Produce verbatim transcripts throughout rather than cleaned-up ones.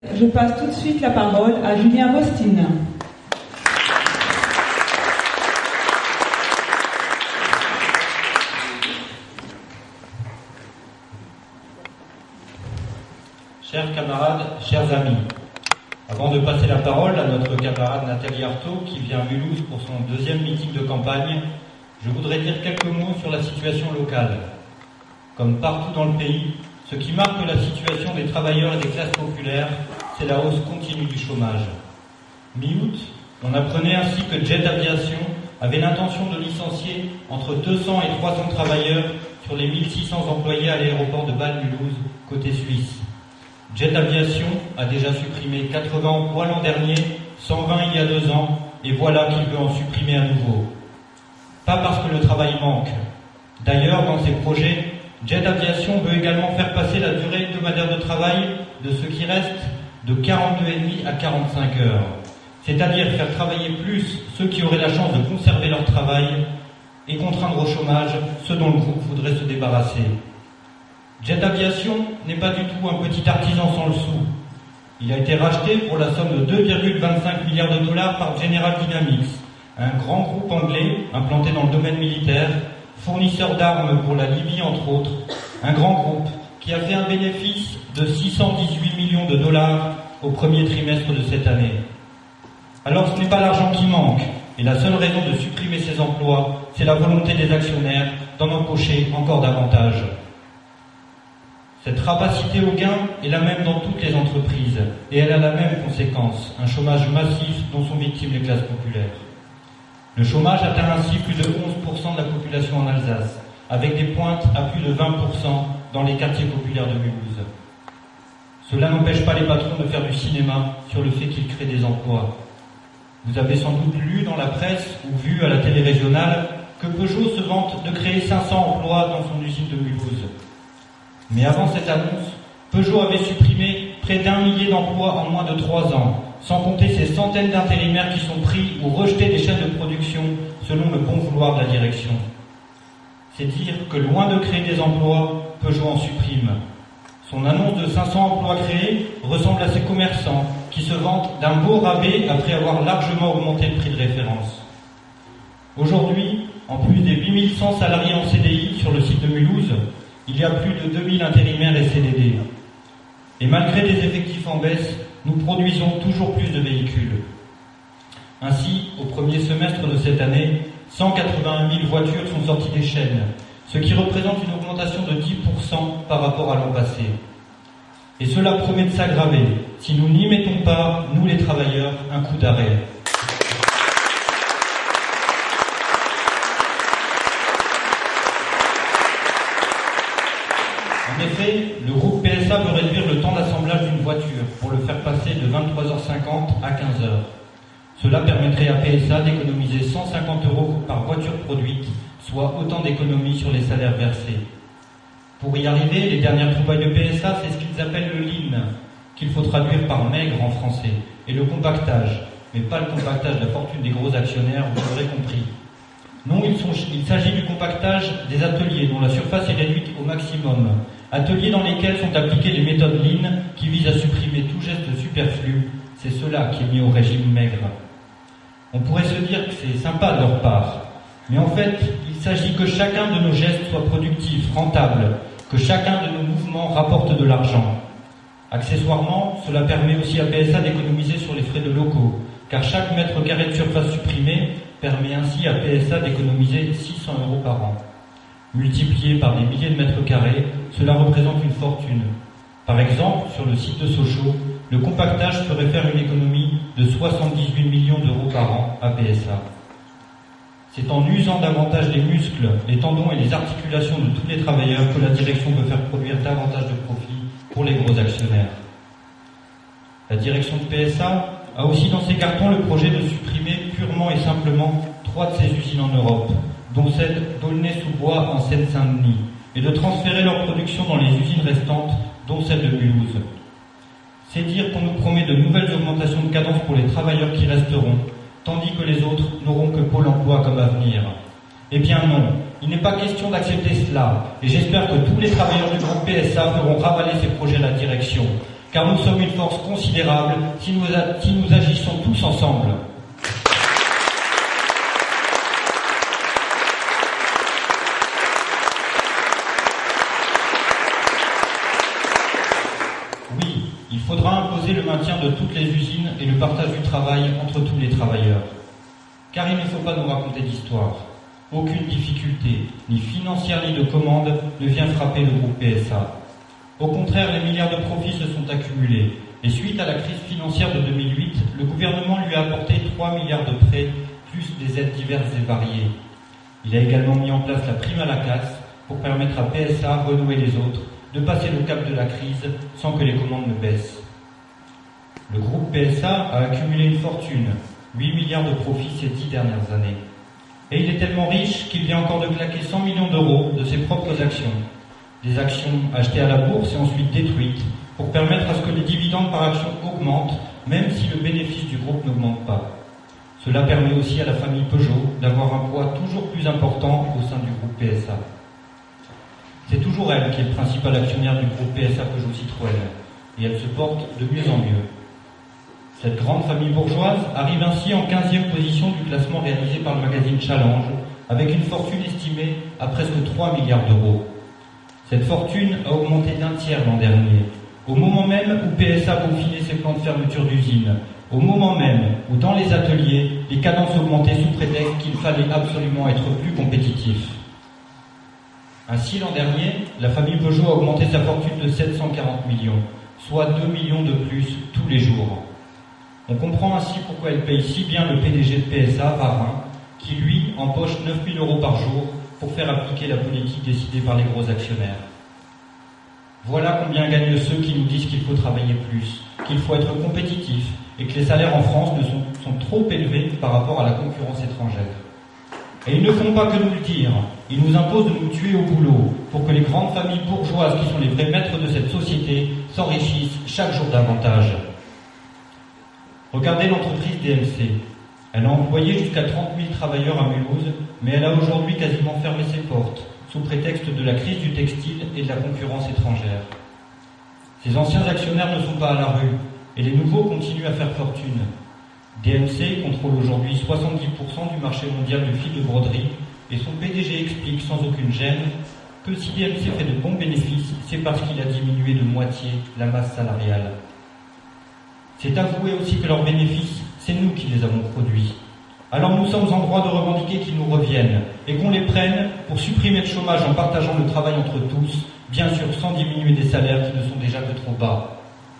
Je passe tout de suite la parole à Julien Mostine. Chers camarades, chers amis, avant de passer la parole à notre camarade Nathalie Arthaud qui vient à Mulhouse pour son deuxième meeting de campagne, je voudrais dire quelques mots sur la situation locale. Comme partout dans le pays, ce qui marque la situation des travailleurs et des classes populaires, c'est la hausse continue du chômage. Mi-août, on apprenait ainsi que Jet Aviation avait l'intention de licencier entre deux cents et trois cents travailleurs sur les mille six cents employés à l'aéroport de Bâle-Mulhouse, côté suisse. Jet Aviation a déjà supprimé quatre-vingts emplois l'an dernier, cent vingt il y a deux ans, et voilà qu'il veut en supprimer à nouveau. Pas parce que le travail manque. D'ailleurs, dans ses projets, Jet Aviation veut également faire passer la durée hebdomadaire de travail de ce qui reste de quarante-deux virgule cinq à quarante-cinq heures. C'est-à-dire faire travailler plus ceux qui auraient la chance de conserver leur travail et contraindre au chômage ceux dont le groupe voudrait se débarrasser. Jet Aviation n'est pas du tout un petit artisan sans le sou. Il a été racheté pour la somme de deux virgule vingt-cinq milliards de dollars par General Dynamics, un grand groupe anglais implanté dans le domaine militaire, fournisseur d'armes pour la Libye entre autres, un grand groupe qui a fait un bénéfice de six cent dix-huit millions de dollars au premier trimestre de cette année. Alors ce n'est pas l'argent qui manque, et la seule raison de supprimer ces emplois, c'est la volonté des actionnaires d'en empocher encore davantage. Cette rapacité au gain est la même dans toutes les entreprises, et elle a la même conséquence, un chômage massif dont sont victimes les classes populaires. Le chômage atteint ainsi plus de onze pour cent de la population en Alsace, avec des pointes à plus de vingt pour cent dans les quartiers populaires de Mulhouse. Cela n'empêche pas les patrons de faire du cinéma sur le fait qu'ils créent des emplois. Vous avez sans doute lu dans la presse ou vu à la télé régionale que Peugeot se vante de créer cinq cents emplois dans son usine de Mulhouse. Mais avant cette annonce, Peugeot avait supprimé près d'un millier d'emplois en moins de trois ans, sans compter ces centaines d'intérimaires qui sont pris ou rejetés des chaînes de production selon le bon vouloir de la direction. C'est dire que loin de créer des emplois, Peugeot en supprime. Son annonce de cinq cents emplois créés ressemble à ces commerçants qui se vantent d'un beau rabais après avoir largement augmenté le prix de référence. Aujourd'hui, en plus des huit mille cent salariés en C D I sur le site de Mulhouse, il y a plus de deux mille intérimaires et C D D. Et malgré des effectifs en baisse, nous produisons toujours plus de véhicules. Ainsi, au premier semestre de cette année, cent quatre-vingt mille voitures sont sorties des chaînes, ce qui représente une augmentation de dix pour cent par rapport à l'an passé. Et cela promet de s'aggraver si nous n'y mettons pas, nous les travailleurs, un coup d'arrêt. En effet, le groupe P S A veut réduire le temps d'assemblage d'une voiture pour le faire passer de vingt-trois heures cinquante à quinze heures. Cela permettrait à P S A d'économiser cent cinquante euros par voiture produite, soit autant d'économies sur les salaires versés. Pour y arriver, les dernières trouvailles de P S A, c'est ce qu'ils appellent le lean, qu'il faut traduire par maigre en français, et le compactage, mais pas le compactage de la fortune des gros actionnaires, vous l'aurez compris. Non, il, sont, il s'agit du compactage des ateliers dont la surface est réduite au maximum, ateliers dans lesquels sont appliquées les méthodes lean qui visent à supprimer tout geste superflu, c'est cela qui est mis au régime maigre. On pourrait se dire que c'est sympa de leur part, mais en fait, il s'agit que chacun de nos gestes soit productif, rentable, que chacun de nos mouvements rapporte de l'argent. Accessoirement, cela permet aussi à P S A d'économiser sur les frais de locaux, car chaque mètre carré de surface supprimé permet ainsi à P S A d'économiser six cents euros par an. Multiplié par des milliers de mètres carrés, cela représente une fortune. Par exemple, sur le site de Sochaux, le compactage ferait faire une économie de soixante-dix-huit millions d'euros par an à P S A. C'est en usant davantage les muscles, les tendons et les articulations de tous les travailleurs que la direction veut faire produire davantage de profits pour les gros actionnaires. La direction de P S A a aussi dans ses cartons le projet de supprimer purement et simplement trois de ses usines en Europe, dont celle d'Aulnay-sous-Bois en Seine-Saint-Denis, et de transférer leur production dans les usines restantes, dont celle de Mulhouse. C'est dire qu'on nous promet de nouvelles augmentations de cadence pour les travailleurs qui resteront, tandis que les autres n'auront que Pôle emploi comme avenir. Eh bien non, il n'est pas question d'accepter cela, et j'espère que tous les travailleurs du groupe P S A feront ravaler ces projets à la direction, car nous sommes une force considérable si nous, si nous agissons tous ensemble. Oui, il faudra imposer le maintien de toutes les usines et le partage du travail entre tous les travailleurs. Car il ne faut pas nous raconter d'histoire. Aucune difficulté, ni financière ni de commande, ne vient frapper le groupe P S A. Au contraire, les milliards de profits se sont accumulés. Et suite à la crise financière de deux mille huit, le gouvernement lui a apporté trois milliards de prêts, plus des aides diverses et variées. Il a également mis en place la prime à la casse pour permettre à P S A, Renault et les autres de passer le cap de la crise sans que les commandes ne baissent. Le groupe P S A a accumulé une fortune, huit milliards de profits ces dix dernières années. Et il est tellement riche qu'il vient encore de claquer cent millions d'euros de ses propres actions. Des actions achetées à la bourse et ensuite détruites pour permettre à ce que les dividendes par action augmentent, même si le bénéfice du groupe n'augmente pas. Cela permet aussi à la famille Peugeot d'avoir un poids toujours plus important au sein du groupe P S A. C'est toujours elle qui est le principal actionnaire du groupe P S A Peugeot Citroën, et elle se porte de mieux en mieux. Cette grande famille bourgeoise arrive ainsi en quinzième position du classement réalisé par le magazine Challenge, avec une fortune estimée à presque trois milliards d'euros. Cette fortune a augmenté d'un tiers l'an dernier, au moment même où P S A peaufinait ses plans de fermeture d'usines, au moment même où dans les ateliers, les cadences augmentaient sous prétexte qu'il fallait absolument être plus compétitif. Ainsi, l'an dernier, la famille Peugeot a augmenté sa fortune de sept cent quarante millions, soit deux millions de plus tous les jours. On comprend ainsi pourquoi elle paye si bien le P D G de P S A, Varin, qui lui empoche neuf mille euros par jour pour faire appliquer la politique décidée par les gros actionnaires. Voilà combien gagnent ceux qui nous disent qu'il faut travailler plus, qu'il faut être compétitif et que les salaires en France ne sont, sont trop élevés par rapport à la concurrence étrangère. Et ils ne font pas que nous le dire, ils nous imposent de nous tuer au boulot pour que les grandes familles bourgeoises qui sont les vrais maîtres de cette société s'enrichissent chaque jour davantage. Regardez l'entreprise D M C. Elle a employé jusqu'à trente mille travailleurs à Mulhouse, mais elle a aujourd'hui quasiment fermé ses portes, sous prétexte de la crise du textile et de la concurrence étrangère. Ses anciens actionnaires ne sont pas à la rue, et les nouveaux continuent à faire fortune. D M C contrôle aujourd'hui soixante-dix pour cent du marché mondial du fil de broderie, et son P D G explique sans aucune gêne que si D M C fait de bons bénéfices, c'est parce qu'il a diminué de moitié la masse salariale. C'est avouer aussi que leurs bénéfices, c'est nous qui les avons produits. Alors nous sommes en droit de revendiquer qu'ils nous reviennent et qu'on les prenne pour supprimer le chômage en partageant le travail entre tous, bien sûr sans diminuer des salaires qui ne sont déjà que trop bas.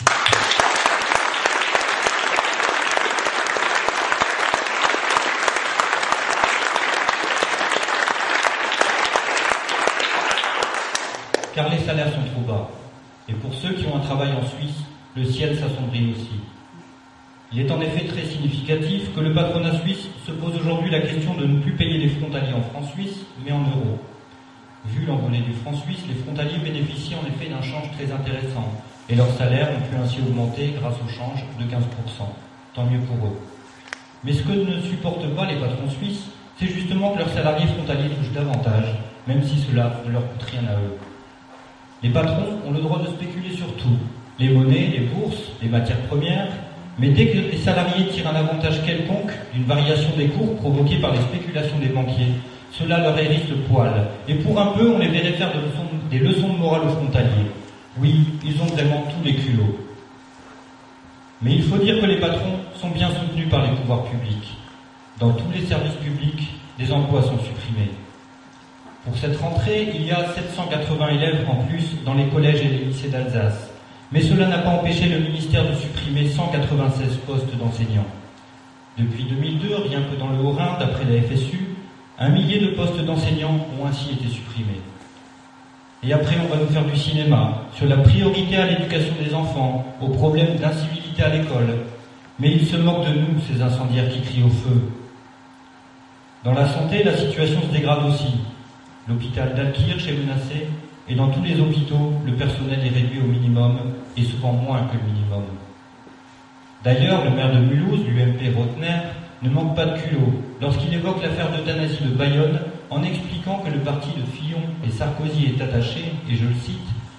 Car les salaires sont trop bas. Et pour ceux qui ont un travail en Suisse, le ciel s'assombrit aussi. Il est en effet très significatif que le patronat suisse se pose aujourd'hui la question de ne plus payer les frontaliers en francs suisses, mais en euros. Vu l'envolée du franc suisse, les frontaliers bénéficient en effet d'un change très intéressant, et leurs salaires ont pu ainsi augmenter grâce au change de quinze pour cent. Tant mieux pour eux. Mais ce que ne supportent pas les patrons suisses, c'est justement que leurs salariés frontaliers touchent davantage, même si cela ne leur coûte rien à eux. Les patrons ont le droit de spéculer sur tout, les monnaies, les bourses, les matières premières, mais dès que les salariés tirent un avantage quelconque d'une variation des cours provoquée par les spéculations des banquiers, cela leur hérisse le poil, et pour un peu on les verrait faire de leçons, des leçons de morale aux frontaliers. Oui, ils ont vraiment tous les culots. Mais il faut dire que les patrons sont bien soutenus par les pouvoirs publics. Dans tous les services publics, des emplois sont supprimés. Pour cette rentrée, il y a sept cent quatre-vingts élèves en plus dans les collèges et les lycées d'Alsace. Mais cela n'a pas empêché le ministère de supprimer cent quatre-vingt-seize postes d'enseignants. Depuis deux mille deux, rien que dans le Haut-Rhin, d'après la F S U, un millier de postes d'enseignants ont ainsi été supprimés. Et après, on va nous faire du cinéma, sur la priorité à l'éducation des enfants, aux problèmes d'incivilité à l'école. Mais ils se moquent de nous, ces incendiaires qui crient au feu. Dans la santé, la situation se dégrade aussi. L'hôpital d'Altkirch est menacé, et dans tous les hôpitaux, le personnel est réduit au minimum, et souvent moins que le minimum. D'ailleurs, le maire de Mulhouse, l'U M P Rotner, ne manque pas de culot lorsqu'il évoque l'affaire d'euthanasie de Bayonne en expliquant que le parti de Fillon et Sarkozy est attaché, et je le cite,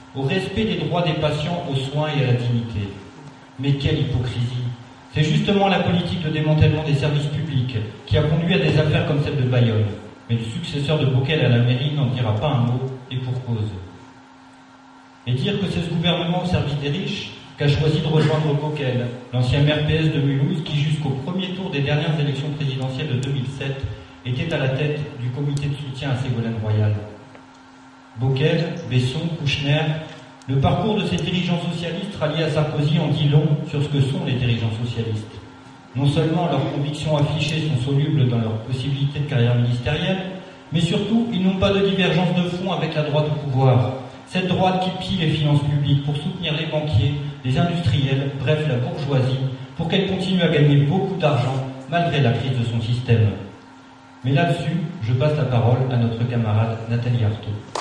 au respect des droits des patients, aux soins et à la dignité. Mais quelle hypocrisie! C'est justement la politique de démantèlement des services publics qui a conduit à des affaires comme celle de Bayonne. Mais le successeur de Bockel à la mairie n'en dira pas un mot, et pour cause. Et dire que c'est ce gouvernement au service des riches qu'a choisi de rejoindre Bockel, l'ancien maire P S de Mulhouse, qui jusqu'au premier tour des dernières élections présidentielles de deux mille sept était à la tête du comité de soutien à Ségolène Royal. Bockel, Besson, Kouchner, le parcours de ces dirigeants socialistes ralliés à Sarkozy en dit long sur ce que sont les dirigeants socialistes. Non seulement leurs convictions affichées sont solubles dans leurs possibilités de carrière ministérielle, mais surtout, ils n'ont pas de divergence de fond avec la droite au pouvoir. Cette droite qui pille les finances publiques pour soutenir les banquiers, les industriels, bref la bourgeoisie, pour qu'elle continue à gagner beaucoup d'argent malgré la crise de son système. Mais là-dessus, je passe la parole à notre camarade Nathalie Arthaud.